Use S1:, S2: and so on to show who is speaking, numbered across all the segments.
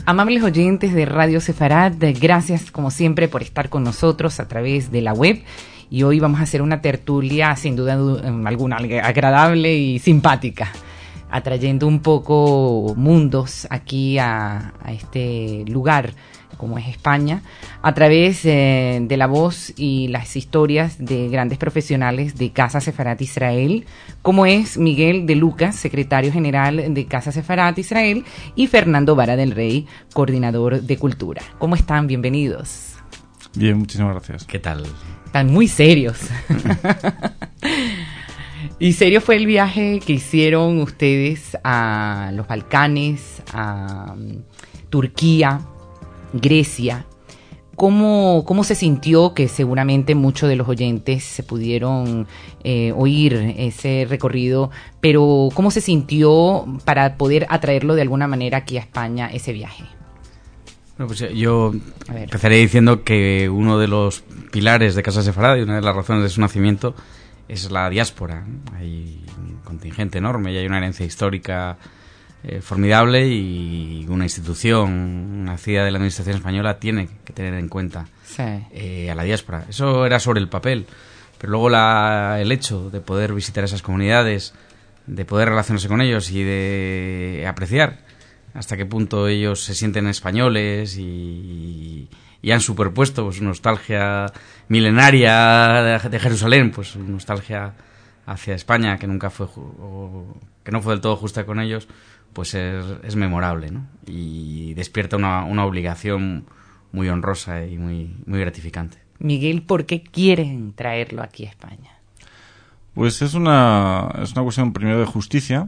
S1: Amables oyentes de Radio Sefarad, gracias como siempre por estar con nosotros a través de la web. Y hoy vamos a hacer una tertulia sin duda alguna agradable y simpática, atrayendo un poco mundos aquí a este lugar como es España, a través de la voz y las historias de grandes profesionales de Casa Sefarat Israel, como es Miguel de Lucas, secretario general de Casa Sefarat Israel, y Fernando Vara del Rey, coordinador de Cultura. ¿Cómo están? Bienvenidos.
S2: Bien, muchísimas gracias.
S3: ¿Qué tal?
S1: Están muy serios. Y serio fue el viaje que hicieron ustedes a los Balcanes, a Turquía, Grecia. ¿Cómo se sintió? Que seguramente muchos de los oyentes se pudieron oír ese recorrido, pero ¿cómo se sintió para poder atraerlo de alguna manera aquí a España, ese viaje?
S3: Bueno, pues yo empezaré diciendo que uno de los pilares de Casa Sefarad y una de las razones de su nacimiento es la diáspora. Hay un contingente enorme y hay una herencia histórica formidable, y una institución nacida de la administración española tiene que tener en cuenta a la diáspora. Eso era sobre el papel, pero luego el hecho de poder visitar esas comunidades, de poder relacionarse con ellos y de apreciar hasta qué punto ellos se sienten españoles y han superpuesto pues nostalgia milenaria de Jerusalén, pues nostalgia hacia España que nunca fue que no fue del todo justa con ellos, pues es memorable, ¿no? Y despierta una obligación muy honrosa y muy gratificante.
S1: Miguel, ¿por qué quieren traerlo aquí a España?
S2: Pues es una cuestión primero de justicia.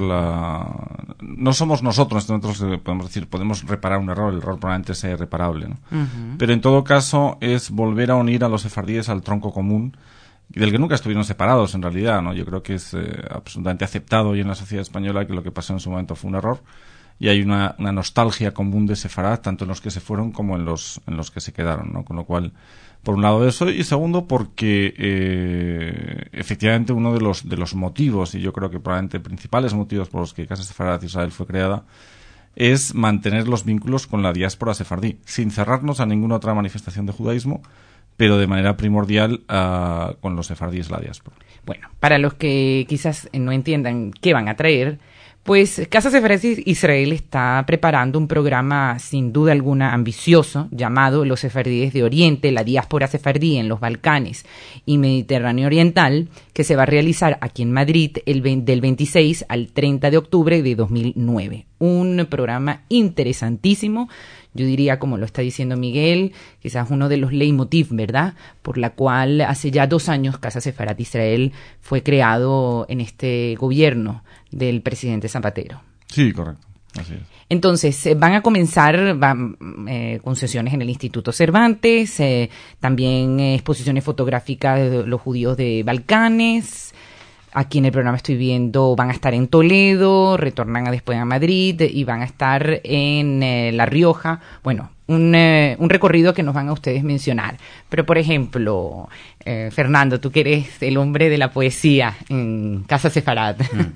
S2: No somos nosotros podemos decir, podemos reparar un error, el error probablemente sea irreparable, ¿no? Pero en todo caso es volver a unir a los sefardíes al tronco común, del que nunca estuvieron separados en realidad, ¿no? Yo creo que es absolutamente aceptado hoy en la sociedad española que lo que pasó en su momento fue un error, y hay una nostalgia común de Sefarad, tanto en los que se fueron como en los que se quedaron, ¿no? Con lo cual, por un lado eso, y segundo porque efectivamente uno de los motivos, y yo creo que probablemente principales motivos por los que Casa Sefarad Israel fue creada, es mantener los vínculos con la diáspora sefardí, sin cerrarnos a ninguna otra manifestación de judaísmo, pero de manera primordial con los sefardíes la diáspora.
S1: Bueno, para los que quizás no entiendan qué van a traer, pues Casa Sefarad Israel está preparando un programa sin duda alguna ambicioso llamado Los Sefardíes de Oriente, la diáspora sefardí en los Balcanes y Mediterráneo Oriental, que se va a realizar aquí en Madrid del 26 al 30 de octubre de 2009. Un programa interesantísimo, yo diría, como lo está diciendo Miguel, quizás uno de los leitmotiv, ¿verdad?, por la cual hace ya 2 años Casa Sefarad Israel fue creado en este gobierno del presidente Zapatero.
S2: Sí, correcto, así es.
S1: Entonces, van a comenzar con sesiones en el Instituto Cervantes, también exposiciones fotográficas de los judíos de Balcanes. Aquí en el programa estoy viendo, van a estar en Toledo, retornan después a Madrid y van a estar en La Rioja. Bueno, un recorrido que nos van a ustedes mencionar. Pero, por ejemplo, Fernando, tú que eres el hombre de la poesía en Casa Sefarad.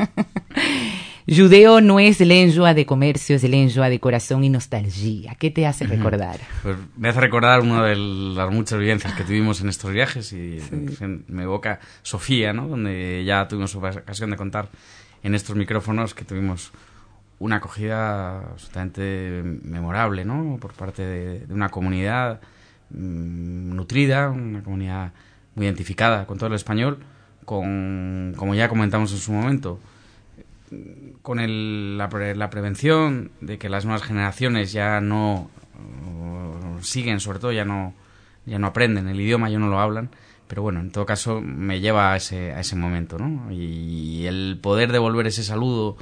S1: Judeo no es lengua de comercio, es lengua de corazón y nostalgia. ¿Qué te hace recordar?
S3: Pues me hace recordar una de las muchas vivencias que tuvimos en estos viajes, y me evoca Sofía, ¿no? Donde ya tuvimos ocasión de contar en estos micrófonos que tuvimos una acogida absolutamente memorable, ¿no? Por parte de una comunidad nutrida, una comunidad muy identificada con todo el español, como ya comentamos en su momento, con la prevención de que las nuevas generaciones ya no siguen, sobre todo ya no aprenden el idioma, ya no lo hablan, pero bueno, en todo caso me lleva a ese momento, ¿no? Y el poder devolver ese saludo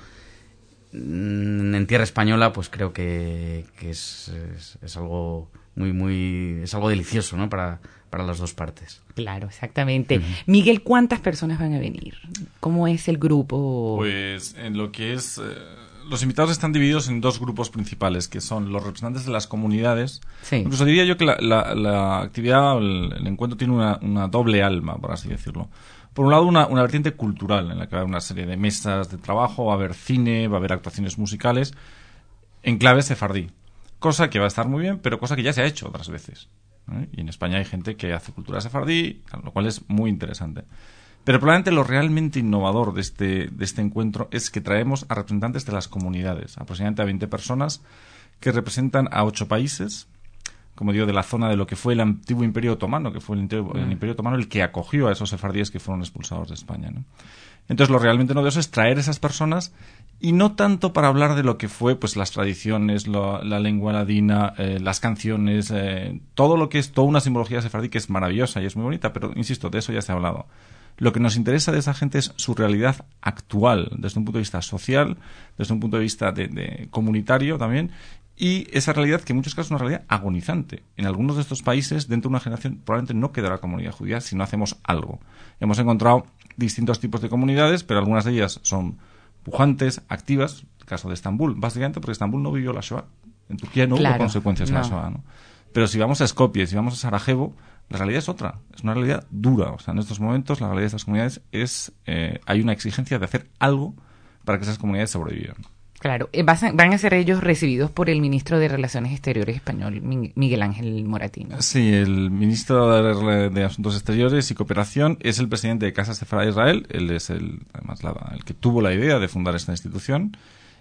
S3: en tierra española, pues creo que es algo es algo delicioso, ¿no? Para las dos partes.
S1: Claro, exactamente. Miguel, ¿cuántas personas van a venir? ¿Cómo es el grupo?
S2: Pues en lo que es... los invitados están divididos en 2 grupos principales, que son los representantes de las comunidades. Sí. Incluso diría yo que la actividad, el encuentro tiene una doble alma, por así decirlo. Por un lado, una vertiente cultural, en la que va a haber una serie de mesas de trabajo, va a haber cine, va a haber actuaciones musicales, en clave sefardí. cosa que va a estar muy bien, pero cosa que ya se ha hecho otras veces. Y en España hay gente que hace cultura sefardí, lo cual es muy interesante. Pero probablemente lo realmente innovador de este encuentro es que traemos a representantes de las comunidades, aproximadamente a 20 personas que representan a 8 países, como digo, de la zona de lo que fue el antiguo Imperio Otomano, que fue el Imperio Otomano el que acogió a esos sefardíes que fueron expulsados de España, ¿no? Entonces, lo realmente novedoso es traer esas personas, y no tanto para hablar de lo que fue pues las tradiciones, la lengua ladina, las canciones, todo lo que es toda una simbología sefardí que es maravillosa y es muy bonita, pero insisto, de eso ya se ha hablado. Lo que nos interesa de esa gente es su realidad actual, desde un punto de vista social, desde un punto de vista de comunitario también, y esa realidad que en muchos casos es una realidad agonizante. En algunos de estos países, dentro de una generación, probablemente no quedará comunidad judía si no hacemos algo. Hemos encontrado distintos tipos de comunidades, pero algunas de ellas son pujantes, activas, el caso de Estambul, básicamente porque Estambul no vivió la Shoah. En Turquía no hubo consecuencias de la Shoah, ¿no? Pero si vamos a Skopje, si vamos a Sarajevo, la realidad es otra, es una realidad dura. O sea, en estos momentos la realidad de estas comunidades es, hay una exigencia de hacer algo para que esas comunidades sobrevivan.
S1: Claro, van a ser ellos recibidos por el ministro de Relaciones Exteriores español, Miguel Ángel Moratino.
S2: Sí, el ministro de Asuntos Exteriores y Cooperación es el presidente de Casa Sefardí de Israel. Él es además el que tuvo la idea de fundar esta institución,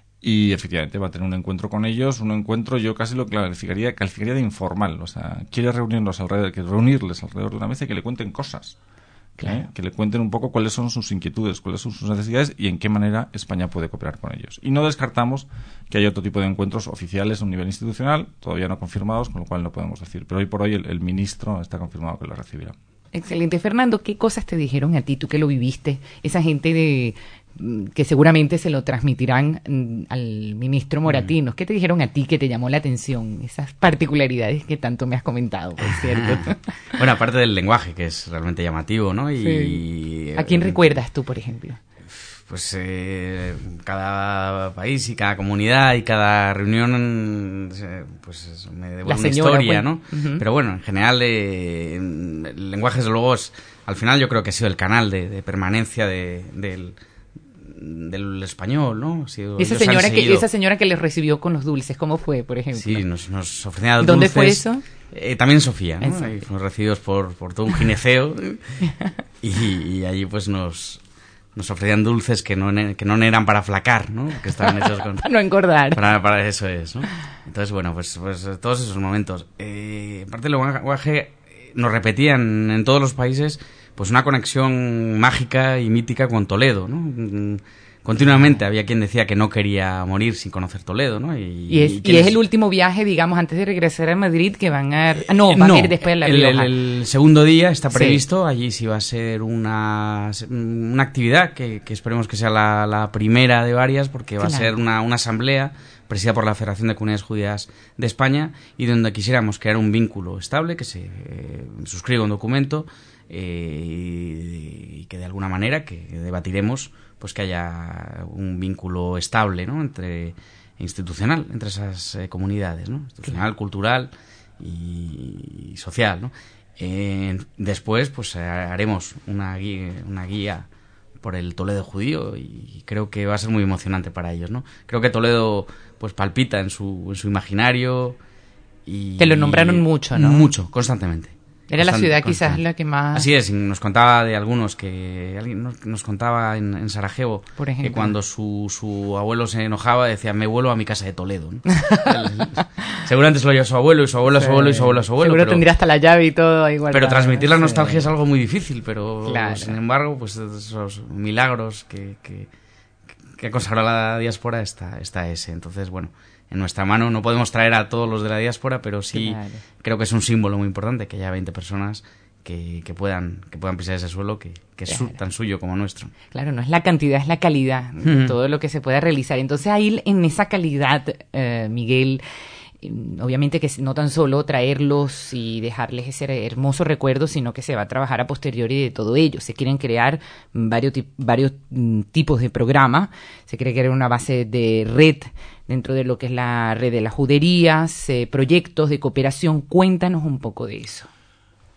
S2: y efectivamente va a tener un encuentro con ellos, un encuentro yo casi lo calificaría de informal. O sea, quiere reunirles alrededor de una mesa y que le cuenten cosas. Claro. Que le cuenten un poco cuáles son sus inquietudes, cuáles son sus necesidades y en qué manera España puede cooperar con ellos. Y no descartamos que haya otro tipo de encuentros oficiales a un nivel institucional, todavía no confirmados, con lo cual no podemos decir. Pero hoy por hoy el ministro está confirmado que lo recibirá.
S1: Excelente. Fernando, ¿qué cosas te dijeron a ti, tú que lo viviste? Esa gente que seguramente se lo transmitirán al ministro Moratino. ¿Qué te dijeron a ti que te llamó la atención? Esas particularidades que tanto me has comentado, por cierto.
S3: Bueno, aparte del lenguaje, que es realmente llamativo, ¿no?
S1: Sí. ¿A quién recuerdas tú, por ejemplo?
S3: Pues cada país y cada comunidad y cada reunión pues me devuelve una historia, ¿no? Uh-huh. Pero bueno, en general el lenguaje, desde luego, al final yo creo que ha sido el canal de permanencia del español, ¿no?
S1: Esa señora que les recibió con los dulces, ¿cómo fue, por ejemplo?
S3: Sí, nos ofrecía dulces.
S1: ¿Dónde fue eso?
S3: También en Sofía, ¿no? Fuimos recibidos por todo un gineceo y allí pues nos ofrecían dulces que no eran para flacar, ¿no? Que estaban hechos con...
S1: para no engordar.
S3: Para eso es, ¿no? Entonces, bueno, pues todos esos momentos. Aparte del lenguaje, nos repetían en todos los países pues una conexión mágica y mítica con Toledo, ¿no? Continuamente había quien decía que no quería morir sin conocer Toledo, ¿no?
S1: Y es el último viaje, digamos, antes de regresar a Madrid, que van a ir después a La Rioja.
S3: El segundo día está previsto, sí. Allí sí va a ser una actividad que esperemos que sea la primera de varias, porque va a ser una asamblea presidida por la Federación de Comunidades Judías de España, y donde quisiéramos crear un vínculo estable, que se suscriba un documento, y que de alguna manera que debatiremos pues que haya un vínculo estable, ¿no? Institucional entre esas comunidades, ¿no? Institucional, cultural y social, ¿no? Después pues haremos una guía por el Toledo judío, y creo que va a ser muy emocionante para ellos, ¿no? Creo que Toledo pues palpita en su imaginario, y
S1: te lo nombraron mucho, ¿no?
S3: Mucho, constantemente.
S1: Era la ciudad quizás la que más...
S3: Así es, y nos contaba de algunos que... Alguien nos contaba en Sarajevo, por ejemplo, que cuando su abuelo se enojaba decía, me vuelvo a mi casa de Toledo, ¿no? Seguramente se lo llevó a su abuelo, y su abuelo a su abuelo, y su abuelo a su abuelo.
S1: Seguro tendría hasta la llave y todo igual.
S3: Pero transmitir la nostalgia es algo muy difícil, pero claro. Sin embargo, pues esos milagros que ha consagrado la diáspora está ese. Entonces, bueno, en nuestra mano no podemos traer a todos los de la diáspora, pero sí creo que es un símbolo muy importante que haya 20 personas que puedan pisar ese suelo que es tan suyo como nuestro.
S1: Claro, no es la cantidad, es la calidad de todo lo que se pueda realizar. Entonces ahí en esa calidad, Miguel, obviamente que no tan solo traerlos y dejarles ese hermoso recuerdo, sino que se va a trabajar a posteriori de todo ello. Se quieren crear varios tipos de programas, se quiere crear una base de red dentro de lo que es la red de las juderías, proyectos de cooperación. Cuéntanos un poco de eso.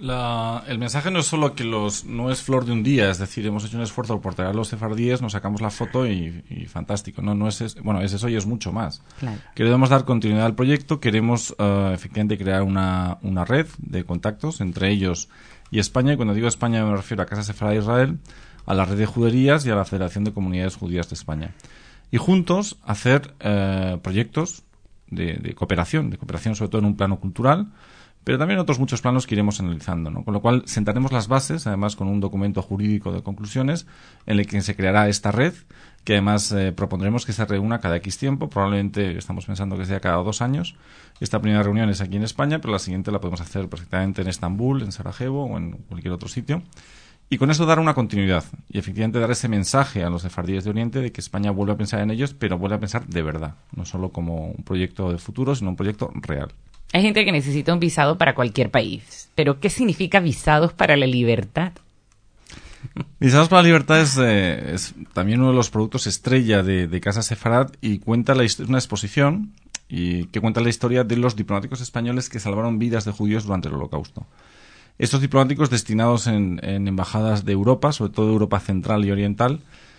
S2: El mensaje no es solo que no es flor de un día, es decir, hemos hecho un esfuerzo por traer a los sefardíes, nos sacamos la foto y fantástico. No es eso y es mucho más.
S1: Claro.
S2: Queremos dar continuidad al proyecto, queremos efectivamente crear una red de contactos entre ellos y España, y cuando digo España me refiero a Casa Sefarad de Israel, a la red de juderías y a la Federación de Comunidades Judías de España. Y juntos hacer proyectos de cooperación sobre todo en un plano cultural, pero también otros muchos planos que iremos analizando, ¿no? Con lo cual sentaremos las bases, además con un documento jurídico de conclusiones, en el que se creará esta red, que además propondremos que se reúna cada X tiempo, probablemente estamos pensando que sea cada 2 años. Esta primera reunión es aquí en España, pero la siguiente la podemos hacer perfectamente en Estambul, en Sarajevo o en cualquier otro sitio. Y con eso dar una continuidad y efectivamente dar ese mensaje a los sefardíes de Oriente de que España vuelve a pensar en ellos, pero vuelve a pensar de verdad, no solo como un proyecto de futuro, sino un proyecto real.
S1: Hay gente que necesita un visado para cualquier país, pero ¿qué significa visados para la libertad?
S2: Visados para la libertad es también uno de los productos estrella de Casa Sefarad y cuenta una exposición y que cuenta la historia de los diplomáticos españoles que salvaron vidas de judíos durante el Holocausto. Estos diplomáticos destinados en embajadas de Europa, sobre todo de Europa central y oriental,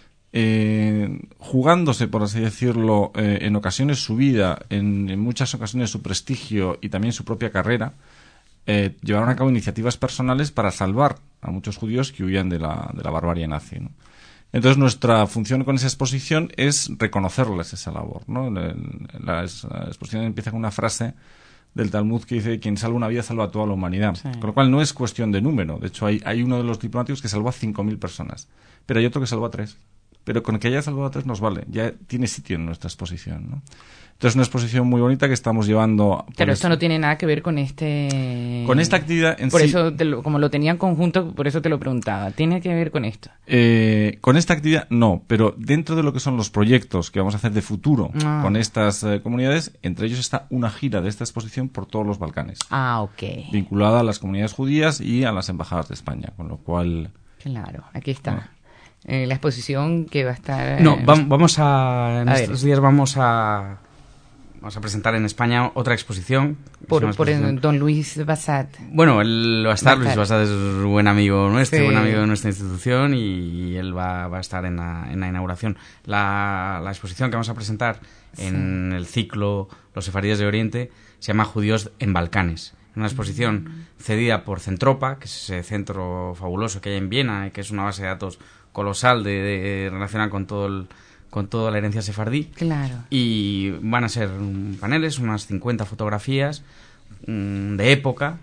S2: jugándose, por así decirlo, en ocasiones su vida, en muchas ocasiones su prestigio y también su propia carrera, llevaron a cabo iniciativas personales para salvar a muchos judíos que huían de la barbarie nazi, ¿no? Entonces nuestra función con esa exposición es reconocerles esa labor, ¿no? La exposición empieza con una frase del Talmud que dice: quien salva una vida salva a toda la humanidad. Sí. Con lo cual no es cuestión de número. De hecho, hay uno de los diplomáticos que salvó a 5.000 personas, pero hay otro que salvó a 3. Pero con que haya salvado a 3 nos vale. Ya tiene sitio en nuestra exposición, ¿no? Entonces, una exposición muy bonita que estamos llevando...
S1: Pero esto no tiene nada que ver con
S2: con esta actividad en sí.
S1: Por eso, como lo tenía en conjunto, por eso te lo preguntaba. ¿Tiene que ver con esto?
S2: Con esta actividad no, pero dentro de lo que son los proyectos que vamos a hacer de futuro con estas comunidades, entre ellos está una gira de esta exposición por todos los Balcanes.
S1: Ok.
S2: Vinculada a las comunidades judías y a las embajadas de España, con lo cual...
S1: Claro, aquí está. La exposición que va a estar...
S3: No, vamos a... En estos días vamos a presentar en España otra exposición.
S1: Por don Luis Bassat.
S3: Bueno, él va a estar, Luis Bassat es buen amigo nuestro, sí. Buen amigo de nuestra institución y él va a estar en la inauguración. La exposición que vamos a presentar en el ciclo Los Sefardíes de Oriente se llama Judíos en Balcanes. Una exposición cedida por Centropa, que es ese centro fabuloso que hay en Viena, que es una base de datos colosal de relacionada con toda la herencia sefardí.
S1: Claro. Y
S3: van a ser paneles, unas 50 fotografías de época,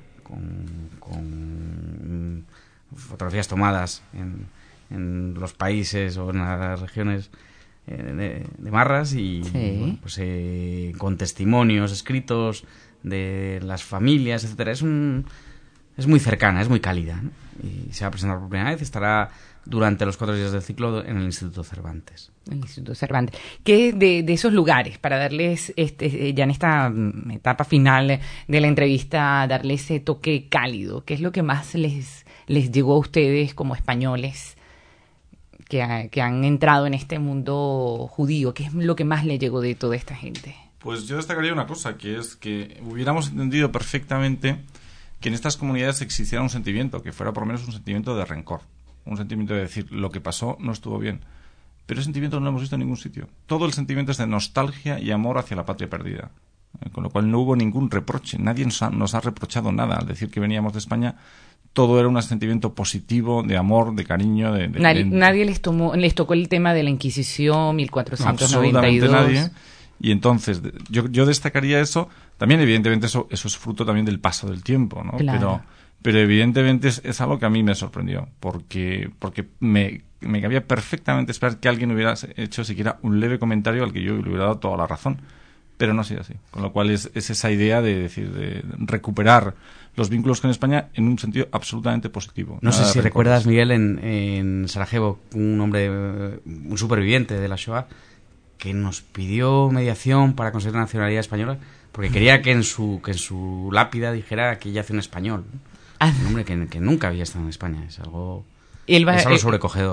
S3: con fotografías tomadas en los países o en las regiones de Marras y
S1: sí.
S3: Bueno, pues, con testimonios escritos de las familias, etcétera. Es muy cercana, es muy cálida, ¿no? Y se va a presentar por primera vez. Estará durante los 4 días del ciclo en el Instituto Cervantes.
S1: El Instituto Cervantes. ¿Qué de esos lugares, para darles ya en esta etapa final de la entrevista, darle ese toque cálido? ¿Qué es lo que más les llegó a ustedes como españoles que han entrado en este mundo judío? ¿Qué es lo que más les llegó de toda esta gente?
S2: Pues yo destacaría una cosa, que es que hubiéramos entendido perfectamente que en estas comunidades existiera un sentimiento, que fuera por lo menos un sentimiento de rencor, un sentimiento de decir, lo que pasó no estuvo bien. Pero ese sentimiento no lo hemos visto en ningún sitio. Todo el sentimiento es de nostalgia y amor hacia la patria perdida. Con lo cual no hubo ningún reproche. Nadie nos ha reprochado nada. Al decir que veníamos de España, todo era un sentimiento positivo, de amor, de cariño.
S1: Nadie les tocó el tema de la Inquisición, 1492.
S2: No, absolutamente nadie. Y entonces, yo destacaría eso. También, evidentemente, eso es fruto también del paso del tiempo, ¿no?
S1: Claro.
S2: Pero evidentemente es algo que a mí me sorprendió, porque me cabía perfectamente esperar que alguien hubiera hecho siquiera un leve comentario al que yo le hubiera dado toda la razón, pero no ha sido así. Con lo cual es esa idea de recuperar los vínculos con España en un sentido absolutamente positivo.
S3: No sé si recuerdas, Miguel, en Sarajevo, un superviviente de la Shoah que nos pidió mediación para conseguir la nacionalidad española, porque quería que en su lápida dijera que ella hace un español. Un hombre que nunca había estado en España. Es algo sobrecogedor.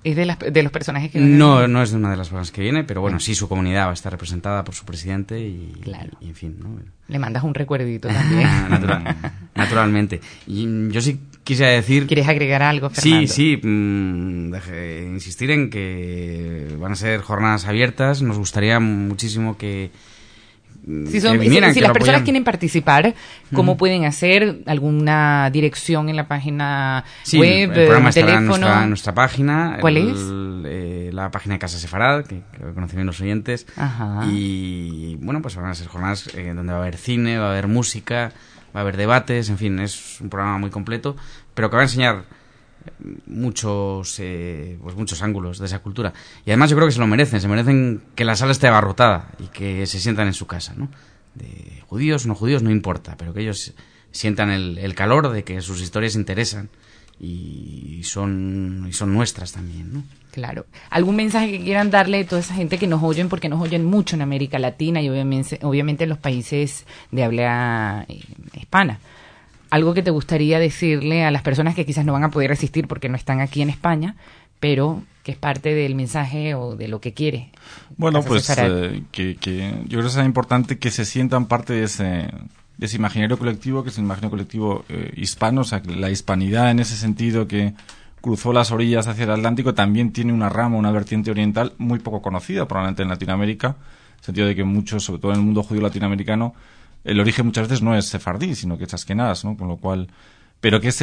S1: ¿Es de los personajes que
S3: vienen? No es de una de las personas que viene, pero bueno, sí, su comunidad va a estar representada por su presidente y en fin, ¿no?
S1: Le mandas un recuerdito también.
S3: Naturalmente. Y yo sí quisiera decir...
S1: ¿Quieres agregar algo, Fernando?
S3: Sí, insistir en que van a ser jornadas abiertas. Nos gustaría muchísimo que
S1: si las personas quieren participar, ¿cómo pueden hacer? ¿Alguna dirección en la página web?
S3: El programa estará en nuestra página.
S1: ¿Cuál es?
S3: La página de Casa Sefarad, que conocen bien los oyentes.
S1: Ajá.
S3: Y bueno, pues van a ser jornadas donde va a haber cine, va a haber música, va a haber debates, en fin, es un programa muy completo, pero que va a enseñar muchos ángulos de esa cultura. Y además yo creo que se merecen que la sala esté abarrotada y que se sientan en su casa, ¿no? De judíos, no judíos, no importa, pero que ellos sientan el calor de que sus historias interesan y son nuestras también, ¿no?
S1: Claro. ¿Algún mensaje que quieran darle a toda esa gente que nos oyen, porque nos oyen mucho en América Latina y obviamente en los países de habla hispana? Algo que te gustaría decirle a las personas que quizás no van a poder asistir porque no están aquí en España, pero que es parte del mensaje o de lo que quiere.
S2: Bueno, pues que yo creo que es importante que se sientan parte de ese imaginario colectivo, que es el imaginario colectivo hispano, o sea, que la hispanidad en ese sentido que cruzó las orillas hacia el Atlántico también tiene una rama, una vertiente oriental muy poco conocida, probablemente en Latinoamérica, en el sentido de que muchos, sobre todo en el mundo judío latinoamericano, el origen muchas veces no es sefardí, sino que es askenaz, ¿no? Con lo cual, pero que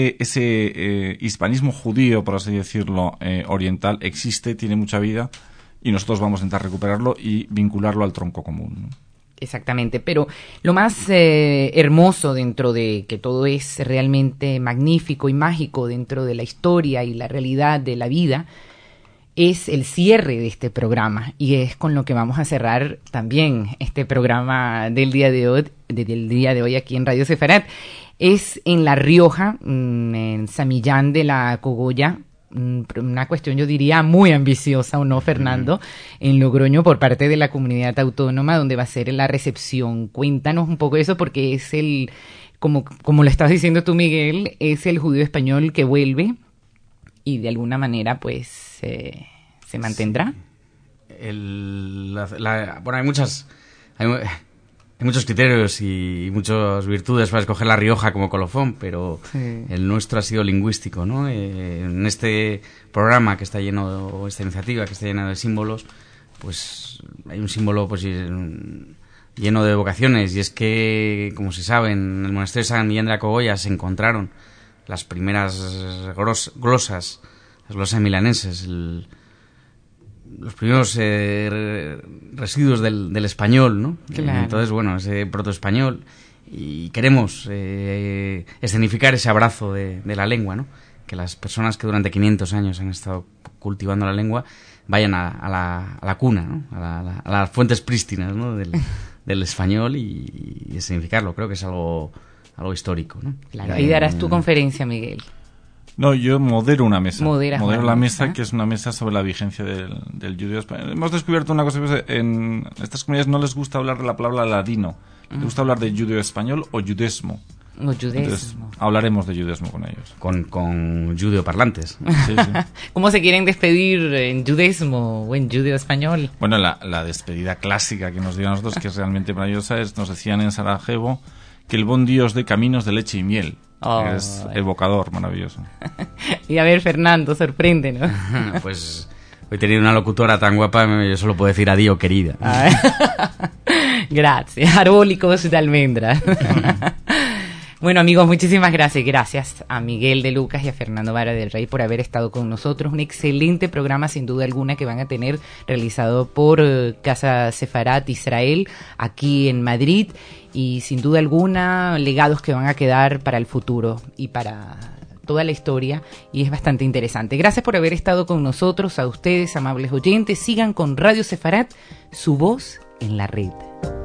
S2: ese hispanismo judío, por así decirlo, oriental, existe, tiene mucha vida, y nosotros vamos a intentar recuperarlo y vincularlo al tronco común, ¿no?
S1: Exactamente, pero lo más hermoso dentro de que todo es realmente magnífico y mágico dentro de la historia y la realidad de la vida es el cierre de este programa, y es con lo que vamos a cerrar también este programa del día de hoy aquí en Radio Sefarad. Es en La Rioja, en San Millán de la Cogolla, una cuestión yo diría muy ambiciosa, ¿o no, Fernando? En Logroño, por parte de la comunidad autónoma, donde va a ser la recepción. Cuéntanos un poco eso, porque es como lo estabas diciendo tú, Miguel, es el judío español que vuelve y de alguna manera pues se mantendrá.
S3: Bueno, hay muchos criterios y muchas virtudes para escoger La Rioja como colofón, pero el nuestro ha sido lingüístico, ¿no? En este programa que está lleno, esta iniciativa que está llena de símbolos, pues hay un símbolo pues lleno de vocaciones, y es que, como se sabe, en el monasterio de San Millán de la Cogolla se encontraron las primeras glosas, las glosas milanenses, los primeros residuos del español, ¿no?
S1: Claro.
S3: Entonces, bueno, ese protoespañol, y queremos escenificar ese abrazo de la lengua, ¿no? Que las personas que durante 500 años han estado cultivando la lengua vayan a la cuna, ¿no? A las fuentes prístinas, ¿no? del español y escenificarlo. Creo que es algo histórico, ¿no?
S1: Claro, ahí darás tu conferencia, Miguel.
S2: No, yo modero una mesa.
S1: Modero
S2: la mesa, que es una mesa sobre la vigencia del judío español. Hemos descubierto una cosa, que en estas comunidades no les gusta hablar de la palabra ladino. Les gusta hablar de judío español o judesmo. Entonces, hablaremos de judesmo con ellos.
S3: Con judío parlantes.
S2: Sí.
S1: ¿Cómo se quieren despedir en judesmo o en judío español?
S2: Bueno, la despedida clásica que nos dio a nosotros, que es realmente maravillosa, nos decían en Sarajevo que el bon Dios de caminos de leche y miel. Que es evocador, maravilloso.
S1: Y a ver, Fernando, sorpréndenos.
S3: Pues hoy he tenido una locutora tan guapa, yo solo puedo decir adiós, querida.
S1: Gracias, arbólicos de almendra. Bueno, amigos, muchísimas gracias. Gracias a Miguel de Lucas y a Fernando Vara del Rey por haber estado con nosotros. Un excelente programa, sin duda alguna, que van a tener realizado por Casa Sefarad Israel, aquí en Madrid. Y sin duda alguna, legados que van a quedar para el futuro y para toda la historia, y es bastante interesante. Gracias por haber estado con nosotros, a ustedes, amables oyentes. Sigan con Radio Sefarad, su voz en la red.